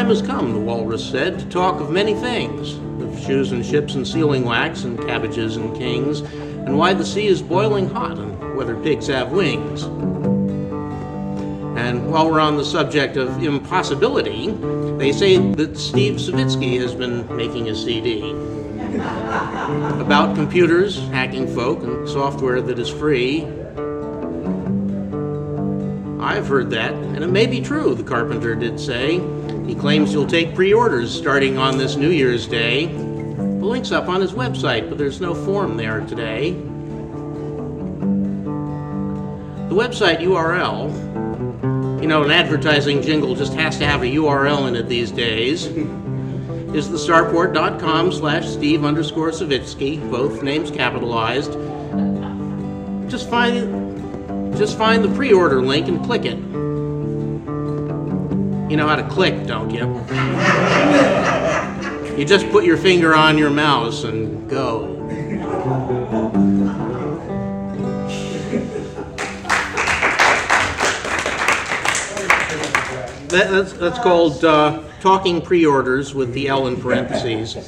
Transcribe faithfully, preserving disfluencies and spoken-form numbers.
time has come, the walrus said, to talk of many things, of shoes and ships and sealing wax and cabbages and kings, and why the sea is boiling hot and whether pigs have wings. And while we're on the subject of impossibility, they say that Steve Savitsky has been making a C D about computers, hacking folk, and software that is free. I've heard that, and it may be true, the carpenter did say. He claims he'll take pre-orders starting on this New Year's Day. The link's up on his website, but there's no form there today. The website U R L, you know, an advertising jingle just has to have a U R L in it these days, is the starport.com slash Steve underscore Savitsky, both names capitalized. Just find, just find the pre-order link and click it. You know how to click, don't you? You just put your finger on your mouse and go. That, that's, that's called uh, talking pre-orders with the L in parentheses.